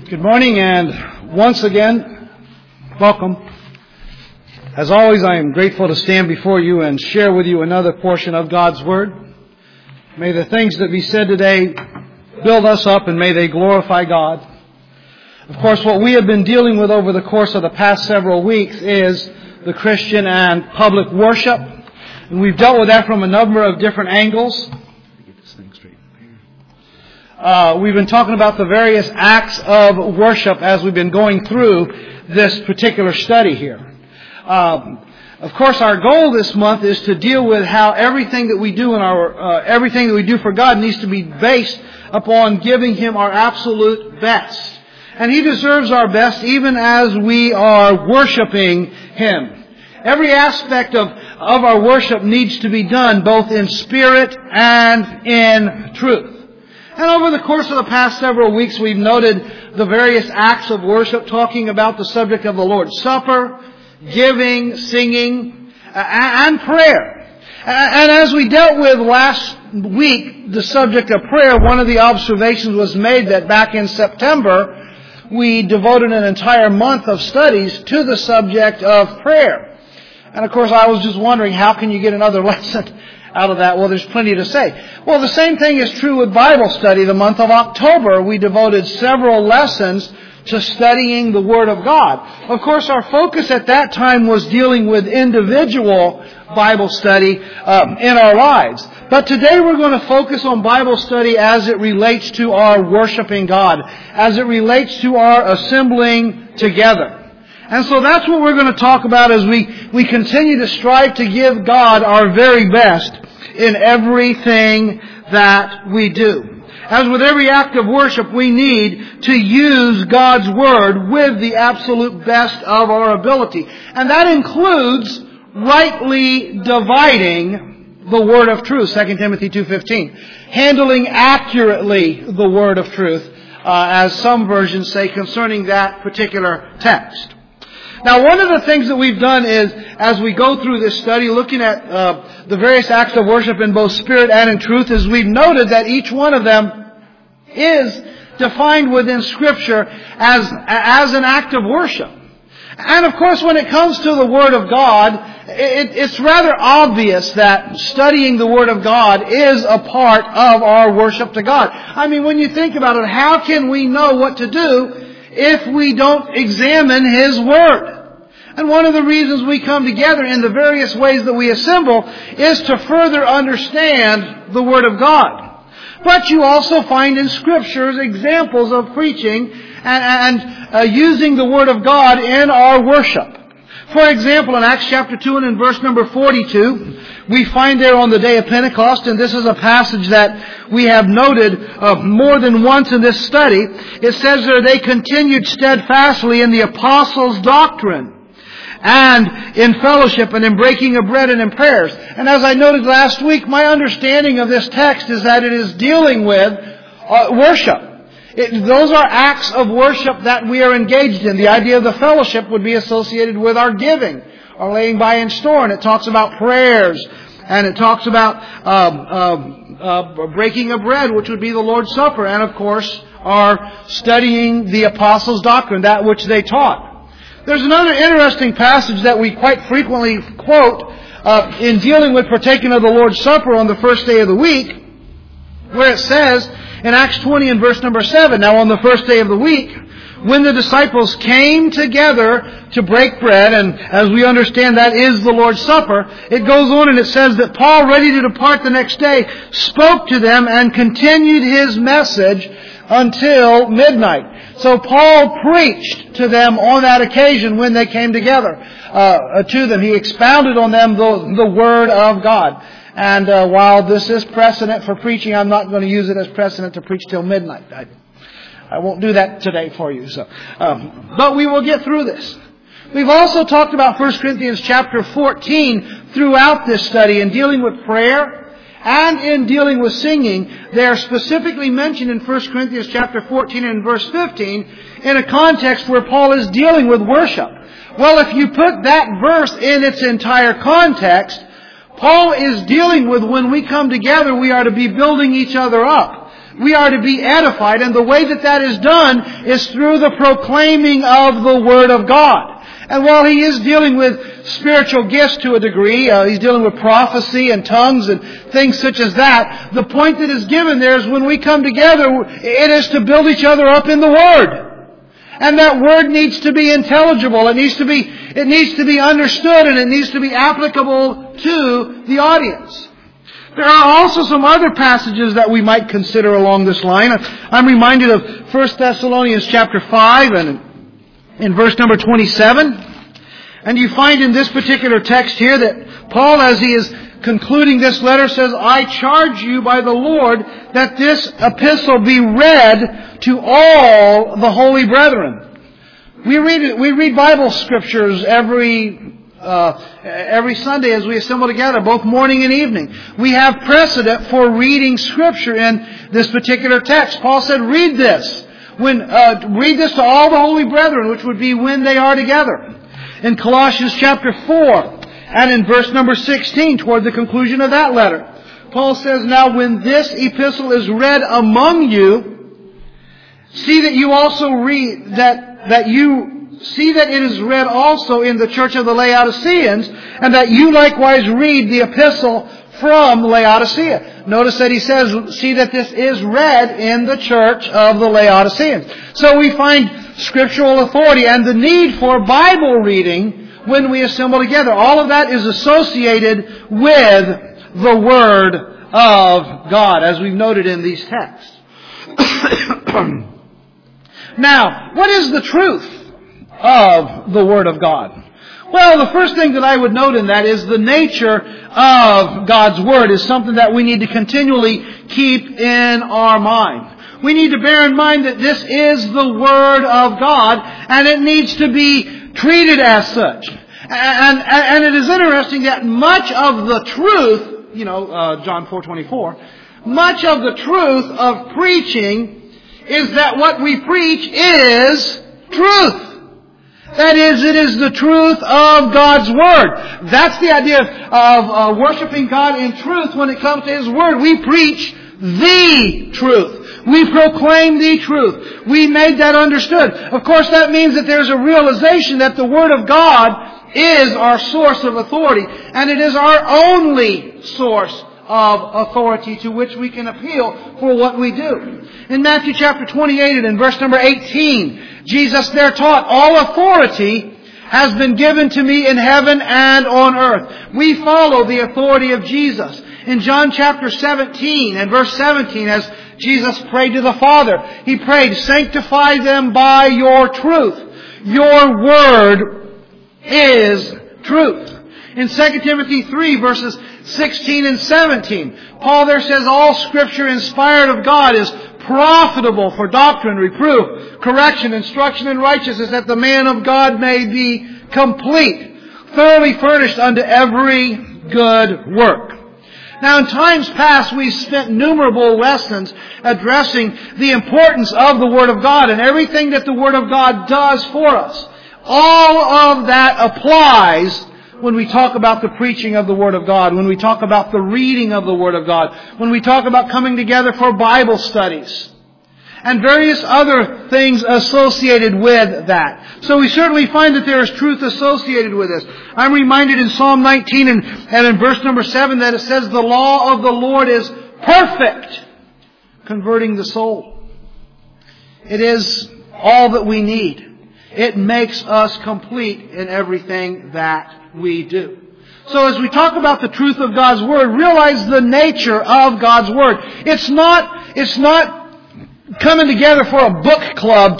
Good morning, and once again, welcome. As always, I am grateful to stand before you and share with you another portion of God's Word. May the things that be said today build us up, and may they glorify God. Of course, what we have been dealing with over the course of the past several weeks is the Christian and public worship. And we've dealt with that from a number of different angles. We've been talking about the various acts of worship as we've been going through this particular study here. Of course, our goal this month is to deal with how everything that we do everything that we do for God needs to be based upon giving Him our absolute best. And He deserves our best even as we are worshiping Him. Every aspect of our worship needs to be done both in spirit and in truth. And over the course of the past several weeks, we've noted the various acts of worship, talking about the subject of the Lord's Supper, giving, singing, and prayer. And as we dealt with last week, the subject of prayer, one of the observations was made that back in September, we devoted an entire month of studies to the subject of prayer. And of course, I was just wondering, how can you get another lesson out of that? Well, there's plenty to say. Well, the same thing is true with Bible study. The month of October, we devoted several lessons to studying the Word of God. Of course, our focus at that time was dealing with individual Bible study in our lives. But today we're going to focus on Bible study as it relates to our worshiping God, as it relates to our assembling together. And so that's what we're going to talk about as we continue to strive to give God our very best in everything that we do. As with every act of worship, we need to use God's Word with the absolute best of our ability. And that includes rightly dividing the Word of truth, 2 Timothy 2:15. Handling accurately the Word of truth, as some versions say concerning that particular text. Now, one of the things that we've done is, as we go through this study, looking at the various acts of worship in both spirit and in truth, is we've noted that each one of them is defined within Scripture as an act of worship. And of course, when it comes to the Word of God, it's rather obvious that studying the Word of God is a part of our worship to God. I mean, when you think about it, how can we know what to do if we don't examine His Word? And one of the reasons we come together in the various ways that we assemble is to further understand the Word of God. But you also find in Scriptures examples of preaching and using the Word of God in our worship. For example, in Acts chapter 2 and in verse number 42, we find there on the day of Pentecost, and this is a passage that we have noted more than once in this study. It says there, they continued steadfastly in the apostles' doctrine, and in fellowship, and in breaking of bread, and in prayers. And as I noted last week, my understanding of this text is that it is dealing with worship. Those are acts of worship that we are engaged in. The idea of the fellowship would be associated with our giving, our laying by in store. And it talks about prayers. And it talks about breaking of bread, which would be the Lord's Supper. And of course, our studying the apostles' doctrine, that which they taught. There's another interesting passage that we quite frequently quote in dealing with partaking of the Lord's Supper on the first day of the week, where it says in Acts 20 and verse number 7, now on the first day of the week, when the disciples came together to break bread, and as we understand that is the Lord's Supper, it goes on and it says that Paul, ready to depart the next day, spoke to them and continued his message until midnight. So Paul preached to them on that occasion when they came together to them. He expounded on them the Word of God. And while this is precedent for preaching, I'm not going to use it as precedent to preach till midnight. I won't do that today for you. But we will get through this. We've also talked about 1 Corinthians chapter 14 throughout this study in dealing with prayer and in dealing with singing. They are specifically mentioned in 1 Corinthians chapter 14 and verse 15 in a context where Paul is dealing with worship. Well, if you put that verse in its entire context, Paul is dealing with when we come together, we are to be building each other up. We are to be edified, and the way that is done is through the proclaiming of the Word of God. And while he is dealing with spiritual gifts to a degree, he's dealing with prophecy and tongues and things such as that, the point that is given there is when we come together, it is to build each other up in the Word. And that Word needs to be intelligible. It needs to be understood, and it needs to be applicable to the audience. There are also some other passages that we might consider along this line. I'm reminded of 1 Thessalonians chapter 5 and in verse number 27. And you find in this particular text here that Paul, as he is concluding this letter, says, I charge you by the Lord that this epistle be read to all the holy brethren. We read Bible scriptures every Sunday as we assemble together, both morning and evening. We have precedent for reading Scripture in this particular text. Paul said, read this. Read this to all the holy brethren, which would be when they are together. In Colossians chapter 4, and in verse number 16, toward the conclusion of that letter, Paul says, now when this epistle is read among you, see that you also read see that it is read also in the church of the Laodiceans, and that you likewise read the epistle from Laodicea. Notice that he says, see that this is read in the church of the Laodiceans. So we find scriptural authority and the need for Bible reading when we assemble together. All of that is associated with the Word of God, as we've noted in these texts. Now, what is the truth of the Word of God? Well, the first thing that I would note in that is the nature of God's Word is something that we need to continually keep in our mind. We need to bear in mind that this is the Word of God, and it needs to be treated as such. And it is interesting that much of the truth, John 4:24, much of the truth of preaching is that what we preach is truth. That is, it is the truth of God's Word. That's the idea of worshiping God in truth when it comes to His Word. We preach the truth. We proclaim the truth. We made that understood. Of course, that means that there's a realization that the Word of God is our source of authority. And it is our only source of authority to which we can appeal for what we do. In Matthew chapter 28 and in verse number 18, Jesus there taught, all authority has been given to me in heaven and on earth. We follow the authority of Jesus. In John chapter 17 and verse 17, as Jesus prayed to the Father, He prayed, sanctify them by your truth. Your Word is truth. In 2 Timothy 3 verses 16 and 17, Paul there says, all Scripture inspired of God is profitable for doctrine, reproof, correction, instruction in righteousness, that the man of God may be complete, thoroughly furnished unto every good work. Now, in times past, we've spent innumerable lessons addressing the importance of the Word of God and everything that the Word of God does for us. All of that applies when we talk about the preaching of the Word of God, when we talk about the reading of the Word of God, when we talk about coming together for Bible studies, and various other things associated with that. So we certainly find that there is truth associated with this. I'm reminded in Psalm 19 and in verse number 7 that it says, the law of the Lord is perfect, converting the soul. It is all that we need. It makes us complete in everything that we do. So as we talk about the truth of God's Word, realize the nature of God's Word. It's not coming together for a book club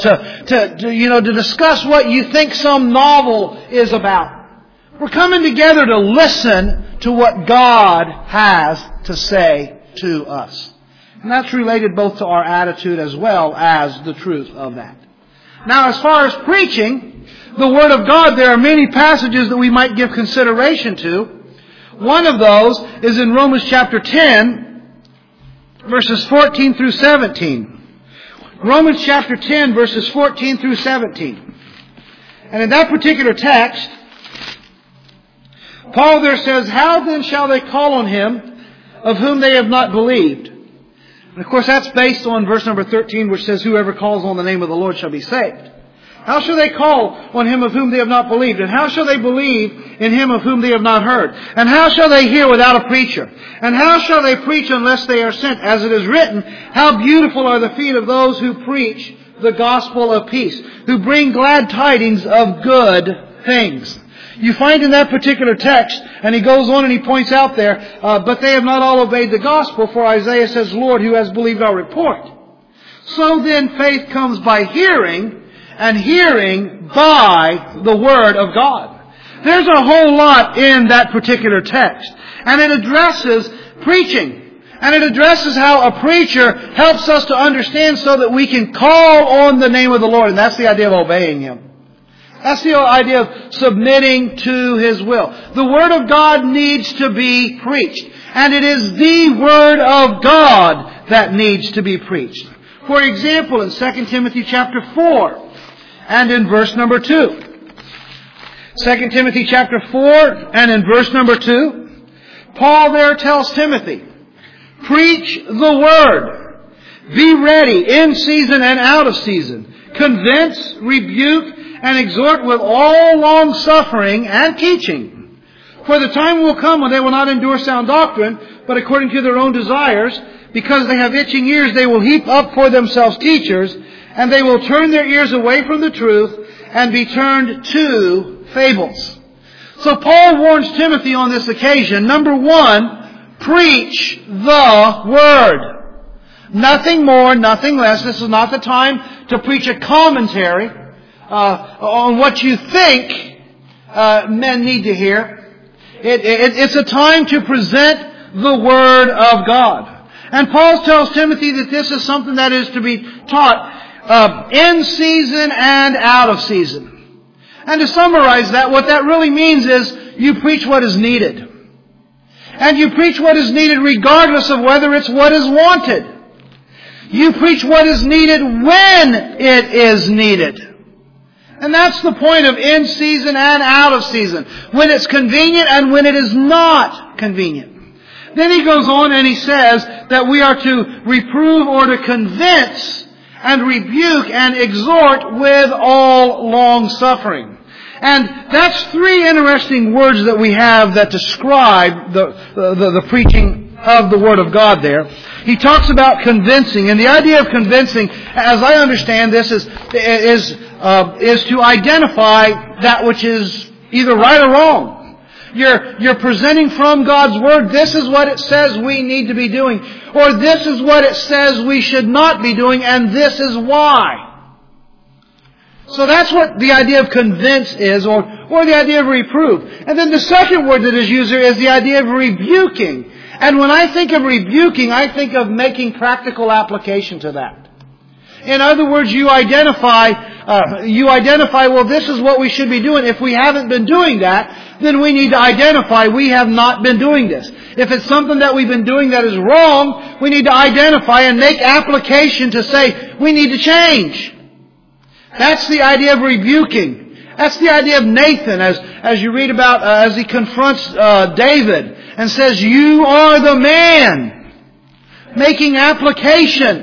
to discuss what you think some novel is about. We're coming together to listen to what God has to say to us. And that's related both to our attitude as well as the truth of that. Now, as far as preaching the Word of God, there are many passages that we might give consideration to. One of those is in Romans chapter 10, verses 14 through 17. Romans chapter 10, verses 14 through 17. And in that particular text, Paul there says, how then shall they call on Him of whom they have not believed? And of course, that's based on verse number 13, which says, whoever calls on the name of the Lord shall be saved. How shall they call on Him of whom they have not believed? And how shall they believe in Him of whom they have not heard? And how shall they hear without a preacher? And how shall they preach unless they are sent? As it is written, how beautiful are the feet of those who preach the gospel of peace, who bring glad tidings of good things. You find in that particular text, and he goes on and he points out there, but they have not all obeyed the gospel, for Isaiah says, Lord, who has believed our report? So then faith comes by hearing, and hearing by the Word of God. There's a whole lot in that particular text. And it addresses preaching. And it addresses how a preacher helps us to understand so that we can call on the name of the Lord. And that's the idea of obeying Him. That's the idea of submitting to His will. The Word of God needs to be preached. And it is the Word of God that needs to be preached. For example, in 2 Timothy chapter 4, and in verse number 2. 2 Timothy chapter 4 and in verse number 2, Paul there tells Timothy, preach the Word. Be ready in season and out of season. Convince, rebuke, and exhort with all long suffering and teaching. For the time will come when they will not endure sound doctrine, but according to their own desires, because they have itching ears, they will heap up for themselves teachers, and they will turn their ears away from the truth and be turned to fables. So Paul warns Timothy on this occasion. Number one, preach the Word. Nothing more, nothing less. This is not the time to preach a commentary on what you think men need to hear. It's a time to present the Word of God. And Paul tells Timothy that this is something that is to be taught in season and out of season. And to summarize that, what that really means is you preach what is needed. And you preach what is needed regardless of whether it's what is wanted. You preach what is needed when it is needed. And that's the point of in season and out of season. When it's convenient and when it is not convenient. Then he goes on and he says that we are to reprove or to convince and rebuke and exhort with all long suffering. And that's three interesting words that we have that describe the preaching of the Word of God there. He talks about convincing, and the idea of convincing, as I understand this, is to identify that which is either right or wrong. You're presenting from God's Word, this is what it says we need to be doing. Or this is what it says we should not be doing, and this is why. So that's what the idea of convince is, or the idea of reprove. And then the second word that is used here is the idea of rebuking. And when I think of rebuking, I think of making practical application to that. In other words, you identify, well, this is what we should be doing. If we haven't been doing that, then we need to identify we have not been doing this. If it's something that we've been doing that is wrong, we need to identify and make application to say we need to change. That's the idea of rebuking. That's the idea of Nathan, as you read about, as he confronts David and says, you are the man, making application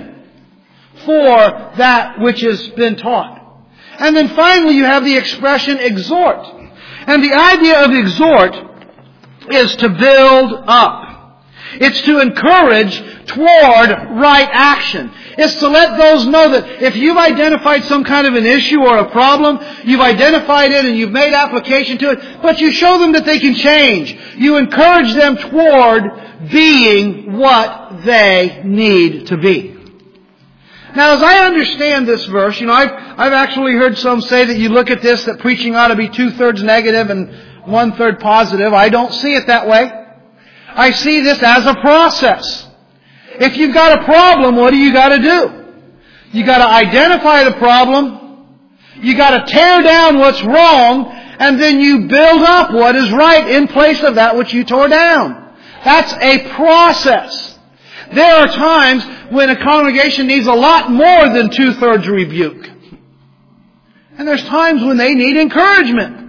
for that which has been taught. And then finally you have the expression exhort. And the idea of exhort is to build up. It's to encourage toward right action. It's to let those know that if you've identified some kind of an issue or a problem, you've identified it and you've made application to it, but you show them that they can change. You encourage them toward being what they need to be. Now, as I understand this verse, I've actually heard some say that you look at this, that preaching ought to be 2/3 negative and 1/3 positive. I don't see it that way. I see this as a process. If you've got a problem, what do you got to do? You got to identify the problem. You got to tear down what's wrong, and then you build up what is right in place of that which you tore down. That's a process. There are times when a congregation needs a lot more than 2/3 rebuke. And there's times when they need encouragement.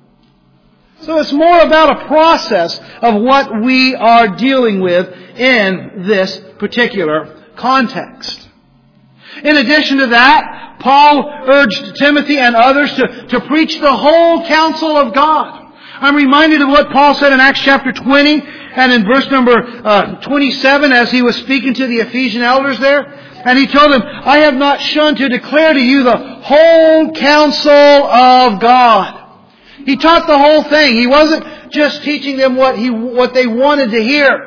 So it's more about a process of what we are dealing with in this particular context. In addition to that, Paul urged Timothy and others to preach the whole counsel of God. I'm reminded of what Paul said in Acts chapter 20 and in verse number 27 as he was speaking to the Ephesian elders there. And he told them, I have not shunned to declare to you the whole counsel of God. He taught the whole thing. He wasn't just teaching them what they wanted to hear.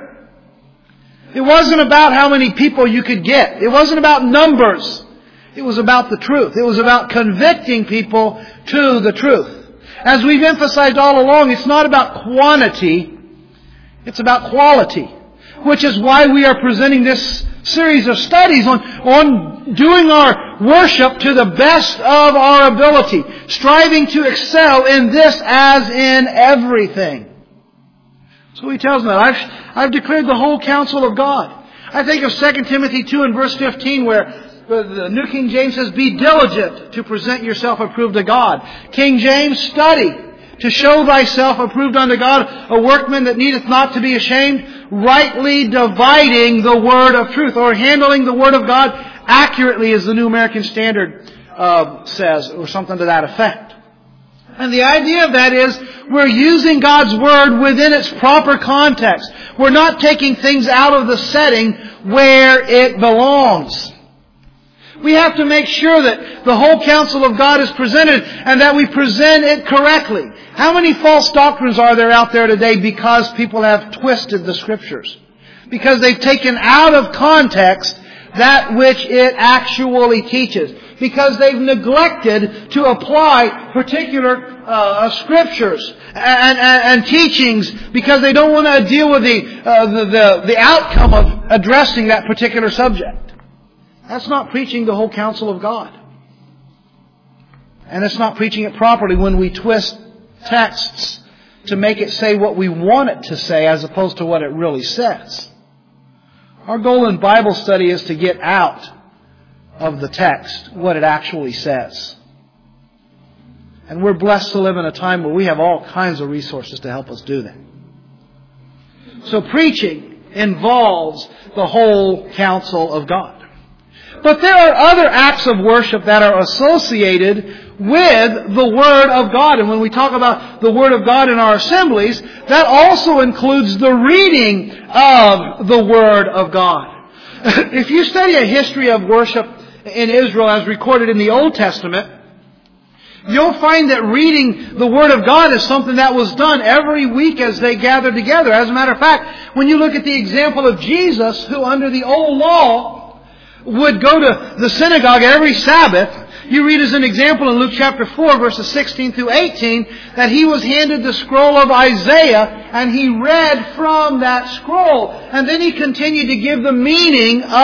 It wasn't about how many people you could get. It wasn't about numbers. It was about the truth. It was about convicting people to the truth. As we've emphasized all along, it's not about quantity. It's about quality. Which is why we are presenting this series of studies on doing our worship to the best of our ability. Striving to excel in this as in everything. So he tells them that. I've declared the whole counsel of God. I think of 2 Timothy 2 and verse 15 where the New King James says, be diligent to present yourself approved to God. King James, study to show thyself approved unto God, a workman that needeth not to be ashamed, rightly dividing the word of truth, or handling the word of God accurately, as the New American Standard says, or something to that effect. And the idea of that is we're using God's Word within its proper context. We're not taking things out of the setting where it belongs. We have to make sure that the whole counsel of God is presented and that we present it correctly. How many false doctrines are there out there today because people have twisted the Scriptures? Because they've taken out of context that which it actually teaches. Because they've neglected to apply particular Scriptures and teachings because they don't want to deal with the outcome of addressing that particular subject. That's not preaching the whole counsel of God. And it's not preaching it properly when we twist texts to make it say what we want it to say as opposed to what it really says. Our goal in Bible study is to get out of the text what it actually says. And we're blessed to live in a time where we have all kinds of resources to help us do that. So preaching involves the whole counsel of God. But there are other acts of worship that are associated with the Word of God. And when we talk about the Word of God in our assemblies, that also includes the reading of the Word of God. If you study a history of worship in Israel as recorded in the Old Testament, you'll find that reading the Word of God is something that was done every week as they gathered together. As a matter of fact, when you look at the example of Jesus, who under the old law would go to the synagogue every Sabbath, you read as an example in Luke chapter 4, verses 16 through 18, that he was handed the scroll of Isaiah and he read from that scroll. And then he continued to give the meaning of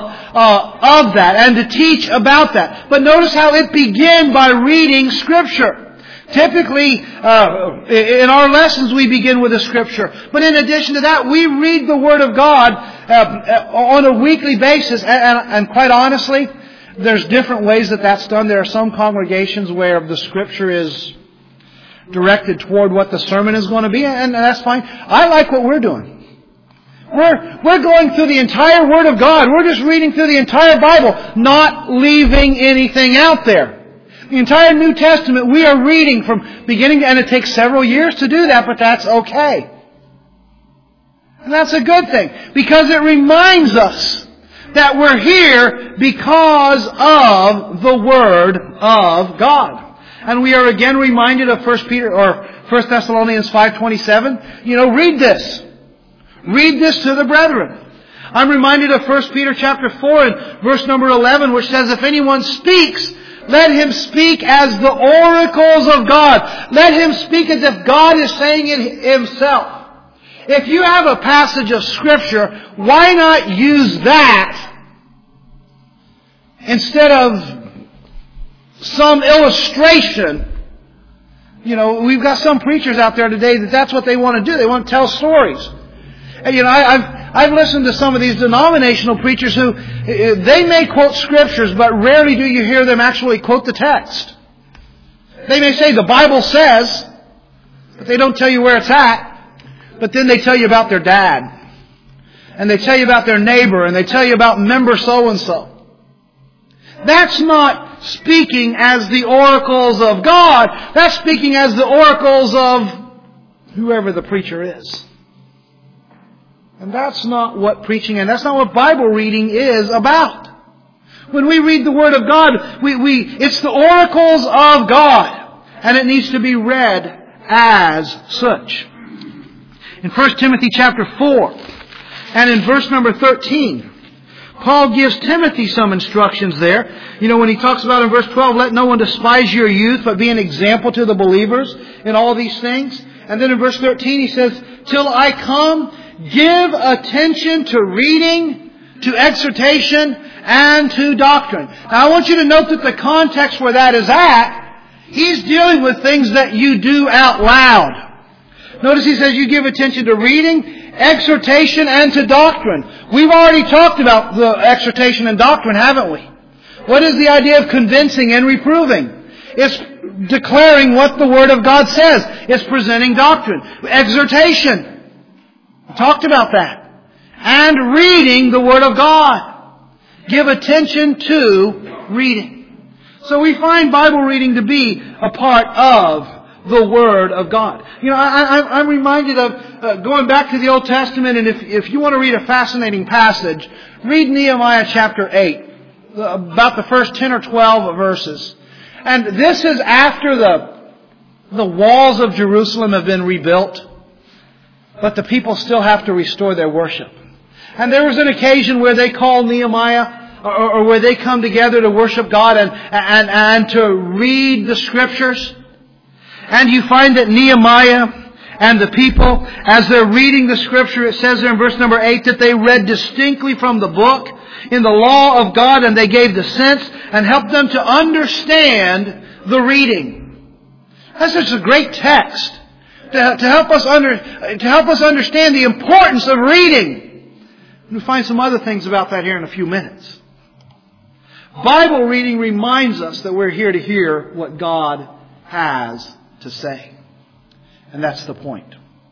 that and to teach about that. But notice how it began by reading Scripture. Typically, in our lessons we begin with a Scripture. But in addition to that, we read the Word of God on a weekly basis. And quite honestly, there's different ways that that's done. There are some congregations where the Scripture is directed toward what the sermon is going to be, and that's fine. I like what we're doing. We're going through the entire Word of God. We're just reading through the entire Bible, not leaving anything out there. The entire New Testament we are reading from beginning to end. It takes several years to do that, but that's okay. And that's a good thing, because it reminds us that we're here because of the Word of God. And we are again reminded of 1 Thessalonians 5:27. Read this. Read this to the brethren. I'm reminded of 1 Peter chapter 4 and verse number 11, which says, if anyone speaks, let him speak as the oracles of God. Let him speak as if God is saying it Himself. If you have a passage of Scripture, why not use that instead of some illustration? We've got some preachers out there today that's what they want to do. They want to tell stories. And I've listened to some of these denominational preachers who, they may quote Scriptures, but rarely do you hear them actually quote the text. They may say the Bible says, but they don't tell you where it's at. But then they tell you about their dad. and they tell you about their neighbor, and they tell you about member so-and-so. That's not speaking as the oracles of God. That's speaking as the oracles of whoever the preacher is. And that's not what preaching and that's not what Bible reading is about. When we read the Word of God, it's the oracles of God. And it needs to be read as such. In 1 Timothy chapter 4 and in verse number 13, Paul gives Timothy some instructions there. You know, when he talks about in verse 12, let no one despise your youth, but be an example to the believers in all these things. And then in verse 13 he says, till I come, give attention to reading, to exhortation, and to doctrine. Now I want you to note that the context where that is at, he's dealing with things that you do out loud. Notice he says you give attention to reading, exhortation, and to doctrine. We've already talked about the exhortation and doctrine, haven't we? What is the idea of convincing and reproving? It's declaring what the Word of God says. It's presenting doctrine. Exhortation. We talked about that. And reading the Word of God. Give attention to reading. So we find Bible reading to be a part of the Word of God. You know, I'm reminded of going back to the Old Testament, and if you want to read a fascinating passage, read Nehemiah chapter 8, about the first 10 or 12 verses. And this is after the walls of Jerusalem have been rebuilt, but the people still have to restore their worship. And there was an occasion where they called Nehemiah, or where they come together to worship God and to read the Scriptures. And you find that Nehemiah and the people, as they're reading the Scripture, it says there in verse number 8 that they read distinctly from the book in the law of God, and they gave the sense and helped them to understand the reading. That's such a great text to help us understand the importance of reading. We'll find some other things about that here in a few minutes. Bible reading reminds us that we're here to hear what God has to say. And that's the point.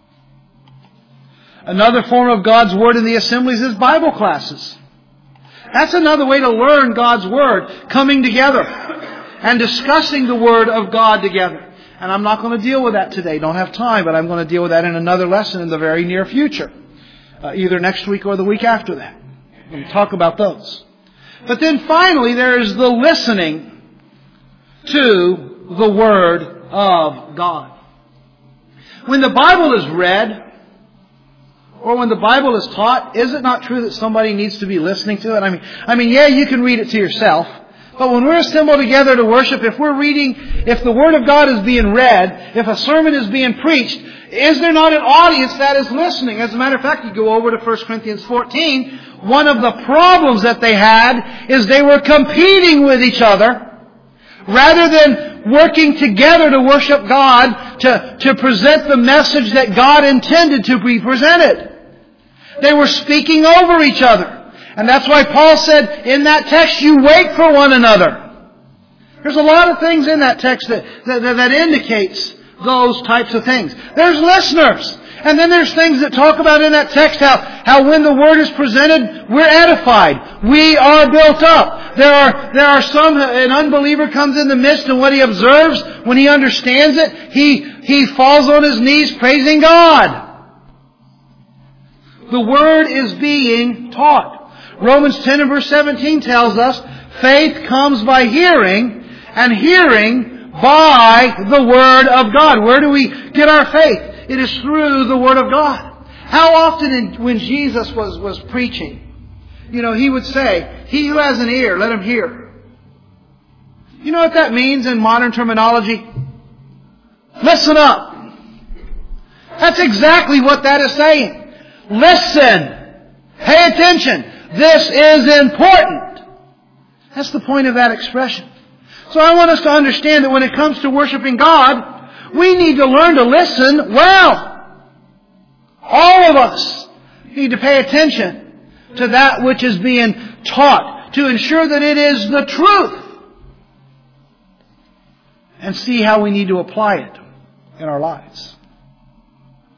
Another form of God's Word in the assemblies is Bible classes. That's another way to learn God's Word, coming together and discussing the Word of God together. And I'm not going to deal with that today. Don't have time, but I'm going to deal with that in another lesson in the very near future. Either next week or the week after that. We'll talk about those. But then finally, there is the listening to the Word of God. When the Bible is read, or when the Bible is taught, is it not true that somebody needs to be listening to it? I mean, yeah, you can read it to yourself. But when we're assembled together to worship, if the Word of God is being read, if a sermon is being preached, is there not an audience that is listening? As a matter of fact, you go over to 1 Corinthians 14, one of the problems that they had is they were competing with each other rather than working together to worship God, to present the message that God intended to be presented. They were speaking over each other. And that's why Paul said in that text, you wait for one another. There's a lot of things in that text that indicates those types of things. There's listeners. And then there's things that talk about in that text how when the Word is presented, we're edified. We are built up. There are some, an unbeliever comes in the midst, and what he observes, when he understands it, he falls on his knees praising God. The Word is being taught. Romans 10 and verse 17 tells us, faith comes by hearing, and hearing by the Word of God. Where do we get our faith? It is through the Word of God. How often when Jesus was preaching, he would say, he who has an ear, let him hear. You know what that means in modern terminology? Listen up. That's exactly what that is saying. Listen. Pay attention. This is important. That's the point of that expression. So I want us to understand that when it comes to worshiping God, we need to learn to listen well. All of us need to pay attention to that which is being taught to ensure that it is the truth and see how we need to apply it in our lives.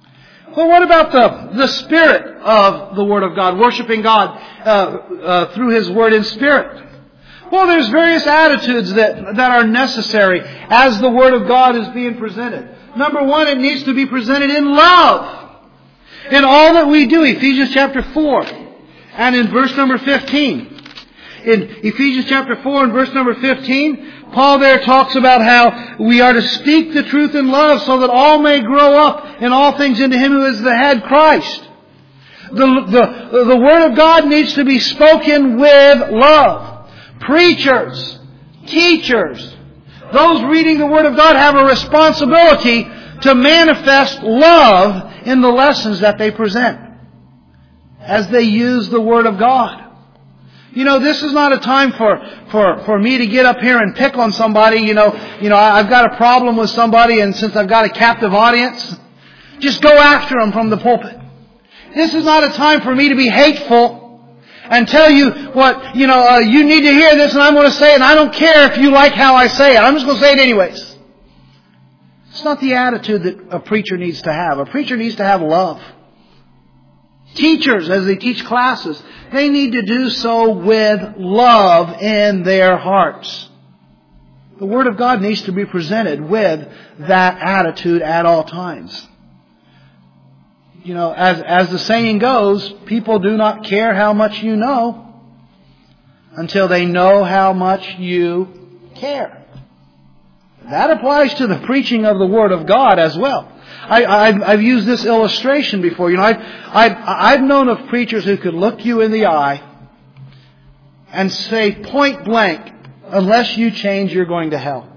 Well, what about the spirit of the Word of God, worshiping God through His Word in spirit? Well, there's various attitudes that are necessary as the Word of God is being presented. Number one, it needs to be presented in love. In all that we do, Ephesians chapter 4 and in verse number 15. In Ephesians chapter 4 and verse number 15, Paul there talks about how we are to speak the truth in love so that all may grow up in all things into Him who is the head, Christ. The Word of God needs to be spoken with love. Preachers, teachers, those reading the Word of God have a responsibility to manifest love in the lessons that they present as they use the Word of God. You know, this is not a time for me to get up here and pick on somebody. You know, I've got a problem with somebody, and since I've got a captive audience, just go after them from the pulpit. This is not a time for me to be hateful and tell you what, you need to hear this and I'm going to say it, and I don't care if you like how I say it. I'm just going to say it anyways. It's not the attitude that a preacher needs to have. A preacher needs to have love. Teachers, as they teach classes, they need to do so with love in their hearts. The Word of God needs to be presented with that attitude at all times. You know, as the saying goes, people do not care how much you know until they know how much you care. That applies to the preaching of the Word of God as well. I've used this illustration before. You know, I've known of preachers who could look you in the eye and say point blank, unless you change, you're going to hell.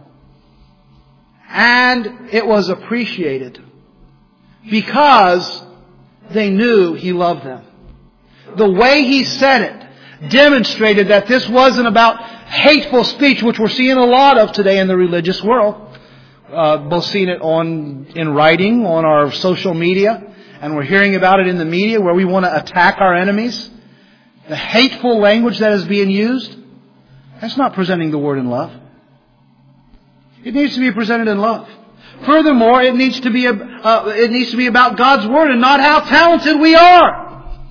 And it was appreciated because they knew He loved them. The way He said it demonstrated that this wasn't about hateful speech, which we're seeing a lot of today in the religious world. Both seeing it in writing, on our social media, and we're hearing about it in the media where we want to attack our enemies. The hateful language that is being used, that's not presenting the Word in love. It needs to be presented in love. Furthermore, it needs to be about God's Word and not how talented we are.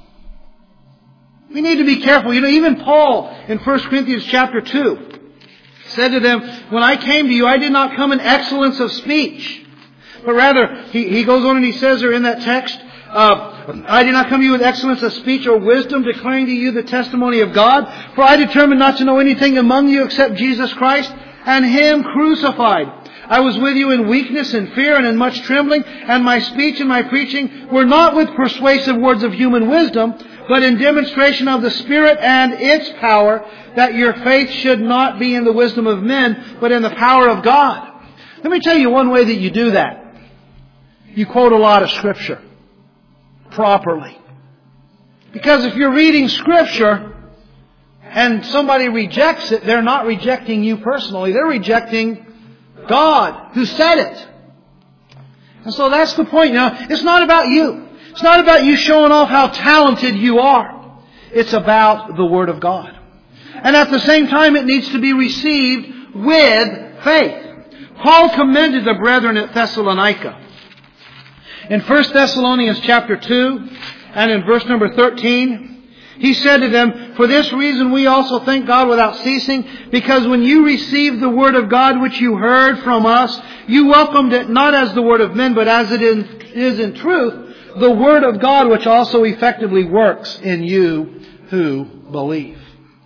We need to be careful. You know, even Paul in 1 Corinthians chapter 2 said to them, when I came to you, I did not come in excellence of speech. But rather, he goes on and he says there in that text, I did not come to you with excellence of speech or wisdom, declaring to you the testimony of God. For I determined not to know anything among you except Jesus Christ and Him crucified. I was with you in weakness and fear and in much trembling, and my speech and my preaching were not with persuasive words of human wisdom, but in demonstration of the Spirit and its power, that your faith should not be in the wisdom of men, but in the power of God. Let me tell you one way that you do that. You quote a lot of Scripture properly. Because if you're reading Scripture and somebody rejects it, they're not rejecting you personally. They're rejecting God who said it. And so that's the point. Now, it's not about you. It's not about you showing off how talented you are. It's about the Word of God. And at the same time, it needs to be received with faith. Paul commended the brethren at Thessalonica. In 1 Thessalonians chapter 2 and in verse number 13, he said to them, for this reason we also thank God without ceasing, because when you received the Word of God which you heard from us, you welcomed it not as the word of men, but as it is in truth, the Word of God which also effectively works in you who believe.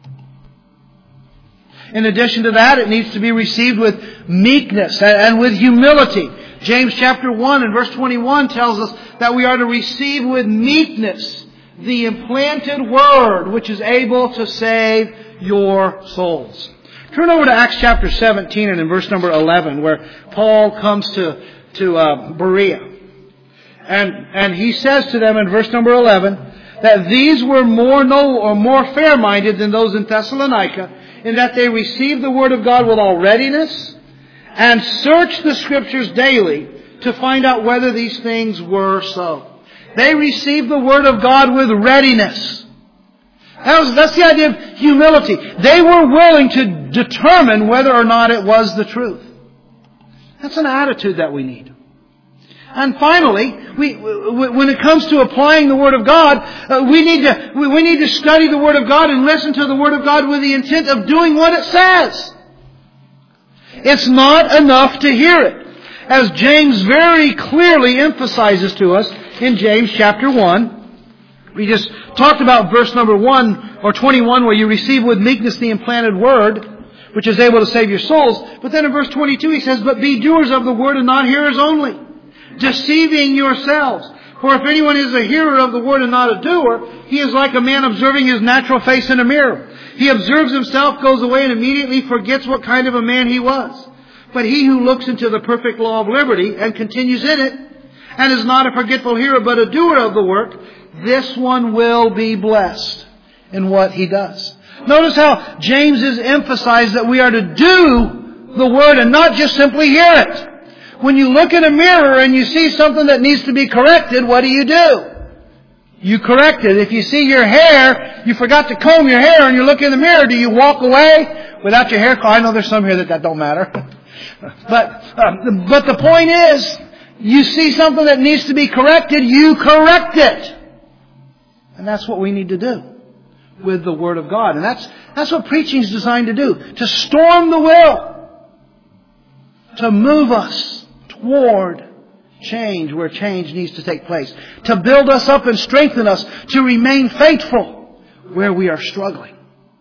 In addition to that, it needs to be received with meekness and with humility. James chapter 1 and verse 21 tells us that we are to receive with meekness the implanted Word which is able to save your souls. Turn over to Acts chapter 17 and in verse number 11, where Paul comes to Berea. And he says to them in verse number 11 that these were more noble or more fair-minded than those in Thessalonica, in that they received the Word of God with all readiness and searched the Scriptures daily to find out whether these things were so. They received the Word of God with readiness. That's the idea of humility. They were willing to determine whether or not it was the truth. That's an attitude that we need. And finally, when it comes to applying the Word of God, we need to study the Word of God and listen to the Word of God with the intent of doing what it says. It's not enough to hear it. As James very clearly emphasizes to us in James chapter 1. We just talked about verse number 1 or 21 where you receive with meekness the implanted Word, which is able to save your souls. But then in verse 22 he says, but be doers of the Word and not hearers only, deceiving yourselves. For if anyone is a hearer of the Word and not a doer, he is like a man observing his natural face in a mirror. He observes himself, goes away, and immediately forgets what kind of a man he was. But he who looks into the perfect law of liberty and continues in it, and is not a forgetful hearer but a doer of the work, this one will be blessed in what he does. Notice how James has emphasized that we are to do the Word and not just simply hear it. When you look in a mirror and you see something that needs to be corrected, what do? You correct it. If you see your hair, you forgot to comb your hair and you look in the mirror, do you walk away without your hair? I know there's some here that don't matter. But the point is, you see something that needs to be corrected, you correct it. And that's what we need to do with the Word of God. And that's what preaching is designed to do. To storm the will. To move us toward change where change needs to take place. To build us up and strengthen us. To remain faithful where we are struggling.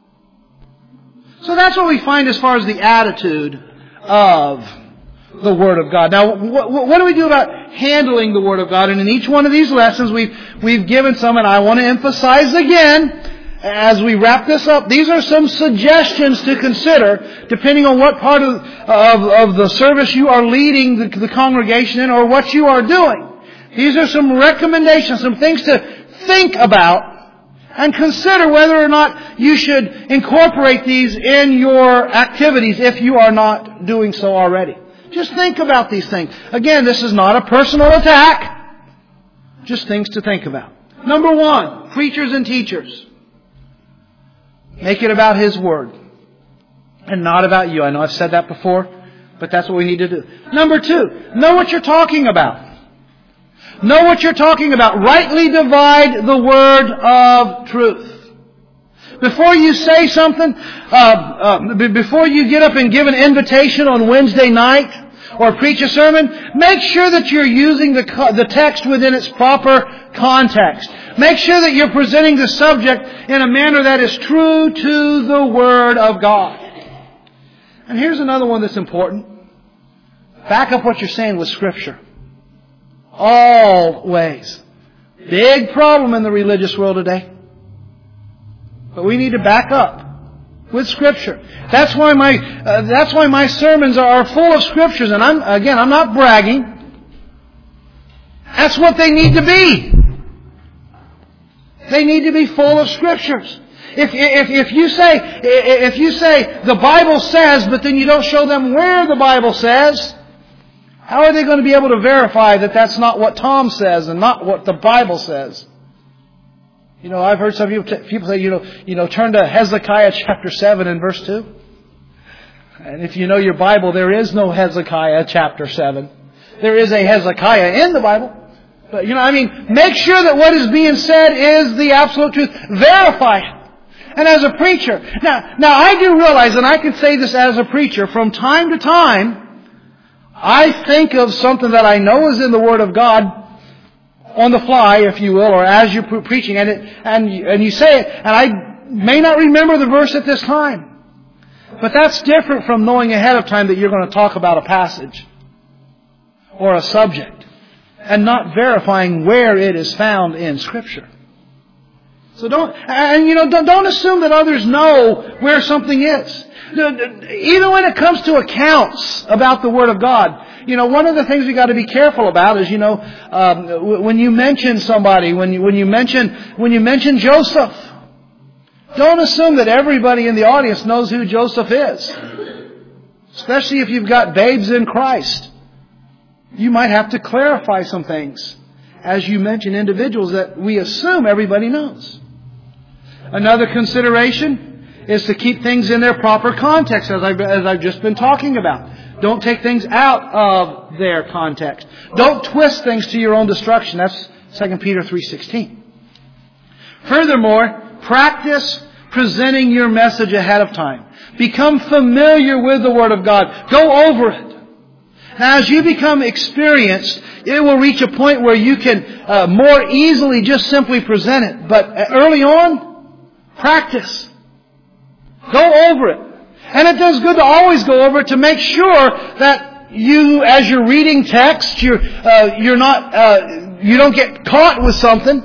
So that's what we find as far as the attitude of the Word of God. Now, what do we do about handling the Word of God? And in each one of these lessons, we've given some, and I want to emphasize again, as we wrap this up, these are some suggestions to consider, depending on what part of the service you are leading the congregation in, or what you are doing. These are some recommendations, some things to think about, and consider whether or not you should incorporate these in your activities if you are not doing so already. Just think about these things. Again, this is not a personal attack. Just things to think about. Number 1, preachers and teachers. Make it about His Word and not about you. I know I've said that before, but that's what we need to do. Number 2, know what you're talking about. Know what you're talking about. Rightly divide the word of truth. Before you say something, before you get up and give an invitation on Wednesday night or preach a sermon, make sure that you're using the text within its proper context. Make sure that you're presenting the subject in a manner that is true to the Word of God. And here's another one that's important. Back up what you're saying with Scripture. Always. Big problem in the religious world today. But we need to back up with Scripture. That's why my sermons are full of Scriptures. And I'm not bragging. That's what they need to be. They need to be full of Scriptures. If you say the Bible says, but then you don't show them where the Bible says, how are they going to be able to verify that that's not what Tom says and not what the Bible says? You know, I've heard some people say, turn to Hezekiah chapter 7 and verse 2. And if you know your Bible, there is no Hezekiah chapter 7. There is a Hezekiah in the Bible. But, make sure that what is being said is the absolute truth. Verify it. And as a preacher, now I do realize, and I can say this as a preacher, from time to time, I think of something that I know is in the Word of God on the fly, if you will, or as you're preaching, and you say it, and I may not remember the verse at this time. But that's different from knowing ahead of time that you're going to talk about a passage or a subject and not verifying where it is found in Scripture. So don't assume that others know where something is. Even when it comes to accounts about the Word of God, one of the things we got to be careful about is, when you mention somebody, when you mention Joseph, don't assume that everybody in the audience knows who Joseph is. Especially if you've got babes in Christ. You might have to clarify some things as you mention individuals that we assume everybody knows. Another consideration is to keep things in their proper context, as I've just been talking about. Don't take things out of their context. Don't twist things to your own destruction. That's 2 Peter 3:16. Furthermore, practice presenting your message ahead of time. Become familiar with the Word of God. Go over it. Now, as you become experienced, it will reach a point where you can more easily just simply present it. But early on, practice. Go over it. And it does good to always go over it to make sure that you, as you're reading text, you don't get caught with something.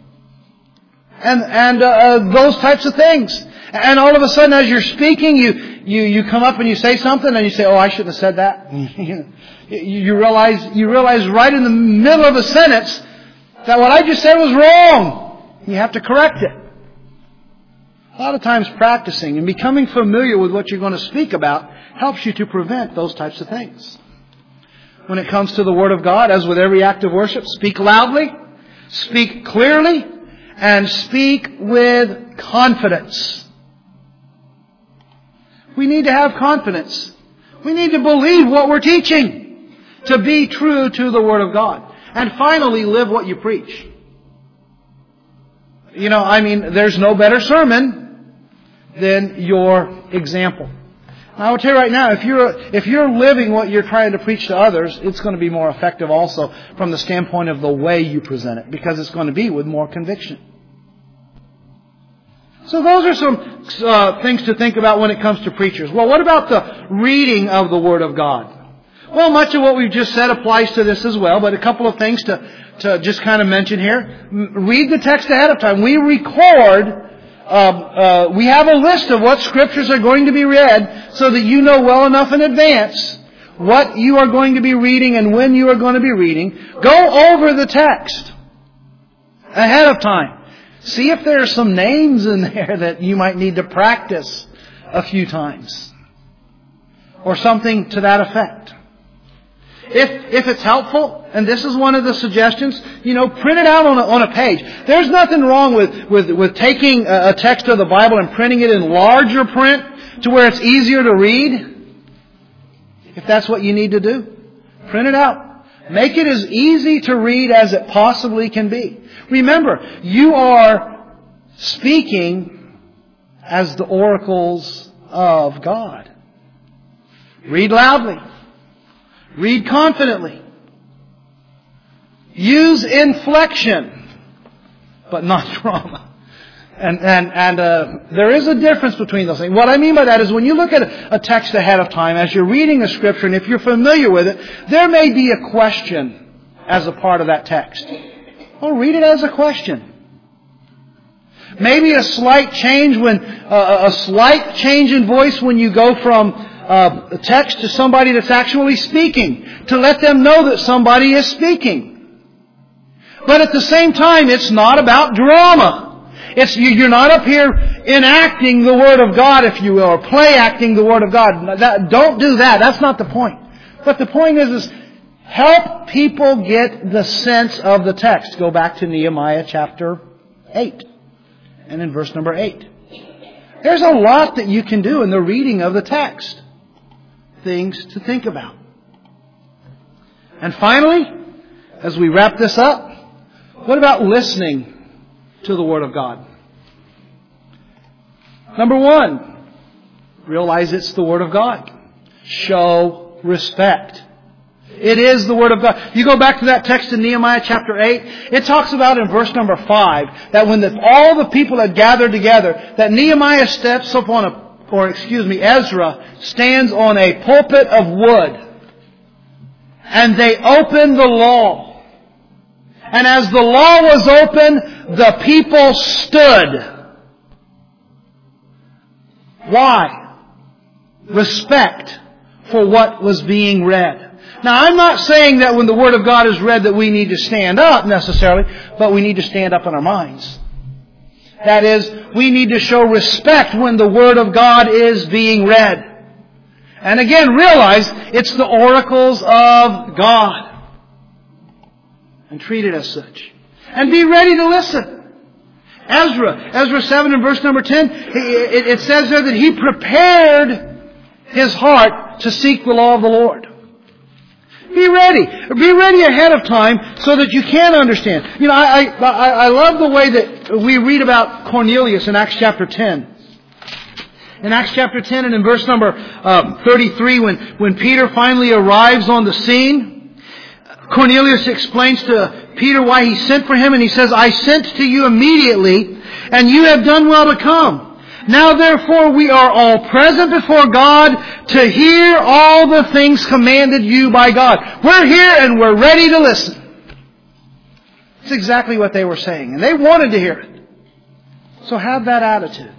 And those types of things. And all of a sudden, as you're speaking, you come up and you say something, and you say, "Oh, I shouldn't have said that." You realize right in the middle of a sentence that what I just said was wrong. You have to correct it. A lot of times, practicing and becoming familiar with what you're going to speak about helps you to prevent those types of things. When it comes to the Word of God, as with every act of worship, speak loudly, speak clearly, and speak with confidence. We need to have confidence. We need to believe what we're teaching to be true to the Word of God. And finally, live what you preach. There's no better sermon than your example. I will tell you right now, if you're living what you're trying to preach to others, it's going to be more effective also from the standpoint of the way you present it, because it's going to be with more conviction. So those are some things to think about when it comes to preachers. Well, what about the reading of the Word of God? Well, much of what we've just said applies to this as well, but a couple of things to just kind of mention here. Read the text ahead of time. We record, we have a list of what scriptures are going to be read so that you know well enough in advance what you are going to be reading and when you are going to be reading. Go over the text ahead of time. See if there are some names in there that you might need to practice a few times. Or something to that effect. If it's helpful, and this is one of the suggestions, print it out on a page. There's nothing wrong with taking a text of the Bible and printing it in larger print to where it's easier to read. If that's what you need to do, print it out. Make it as easy to read as it possibly can be. Remember, you are speaking as the oracles of God. Read loudly. Read confidently. Use inflection, but not drama. And there is a difference between those things. What I mean by that is when you look at a text ahead of time, as you're reading a scripture, and if you're familiar with it, there may be a question as a part of that text. Well, read it as a question. Maybe a slight change in voice when you go from a text to somebody that's actually speaking, to let them know that somebody is speaking. But at the same time, it's not about drama. You're not up here enacting the Word of God, if you will, or play acting the Word of God. Don't do that. That's not the point. But the point is help people get the sense of the text. Go back to Nehemiah chapter 8 and in verse number 8. There's a lot that you can do in the reading of the text. Things to think about. And finally, as we wrap this up, what about listening to the Word of God? Number one, realize it's the Word of God. Show respect. It is the Word of God. You go back to that text in Nehemiah chapter 8. It talks about in verse number 5 that when all the people had gathered together, that Nehemiah steps up Ezra stands on a pulpit of wood. And they open the law. And as the law was open, the people stood. Why? Respect for what was being read. Now, I'm not saying that when the Word of God is read that we need to stand up necessarily, but we need to stand up in our minds. That is, we need to show respect when the Word of God is being read. And again, realize it's the oracles of God. And treat it as such. And be ready to listen. Ezra 7 and verse number 10, it says there that he prepared his heart to seek the law of the Lord. Be ready. Be ready ahead of time so that you can understand. I love the way that we read about Cornelius in Acts chapter 10. In Acts chapter 10 and in verse number 33, when Peter finally arrives on the scene, Cornelius explains to Peter why he sent for him, and he says, I sent to you immediately, and you have done well to come. Now therefore we are all present before God to hear all the things commanded you by God. We're here and we're ready to listen. That's exactly what they were saying, and they wanted to hear it. So have that attitude.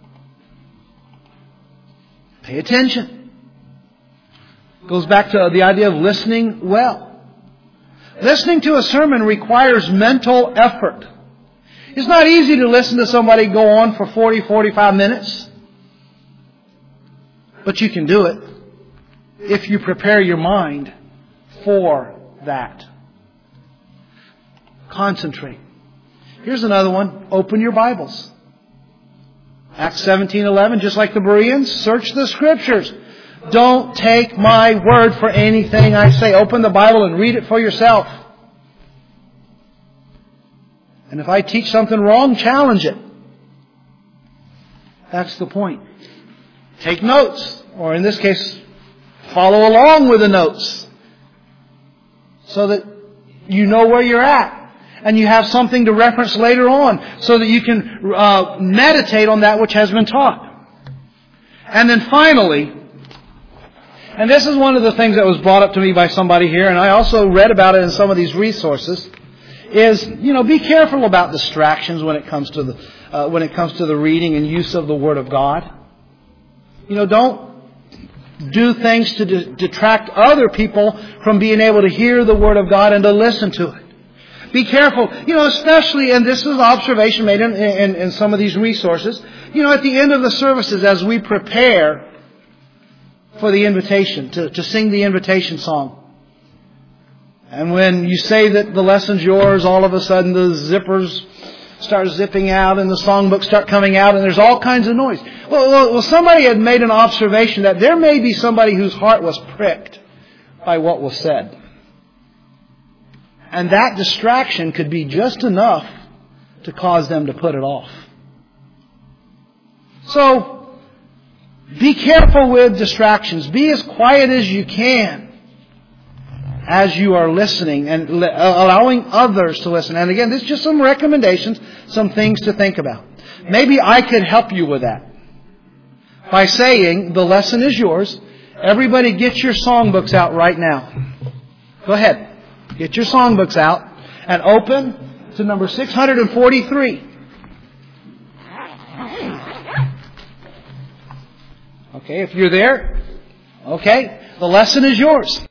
Pay attention. Goes back to the idea of listening well. Listening to a sermon requires mental effort. It's not easy to listen to somebody go on for 40, 45 minutes. But you can do it if you prepare your mind for that. Concentrate. Here's another one. Open your Bibles. Acts 17:11, just like the Bereans, search the Scriptures. Don't take my word for anything I say. Open the Bible and read it for yourself. And if I teach something wrong, challenge it. That's the point. Take notes, or in this case, follow along with the notes, so that you know where you're at, and you have something to reference later on, so that you can meditate on that which has been taught. And then finally, and this is one of the things that was brought up to me by somebody here, and I also read about it in some of these resources, is, be careful about distractions when it comes to the reading and use of the Word of God. Don't do things to detract other people from being able to hear the Word of God and to listen to it. Be careful, especially, and this is an observation made in some of these resources, at the end of the services as we prepare for the invitation, to sing the invitation song. And when you say that the lesson's yours, all of a sudden the zippers start zipping out and the songbooks start coming out and there's all kinds of noise. Well, somebody had made an observation that there may be somebody whose heart was pricked by what was said. And that distraction could be just enough to cause them to put it off. So, be careful with distractions. Be as quiet as you can as you are listening and allowing others to listen. And again, this is just some recommendations, some things to think about. Maybe I could help you with that by saying, the lesson is yours. Everybody get your songbooks out right now. Go ahead. Get your songbooks out and open to number 643. Okay, if you're there, okay, the lesson is yours.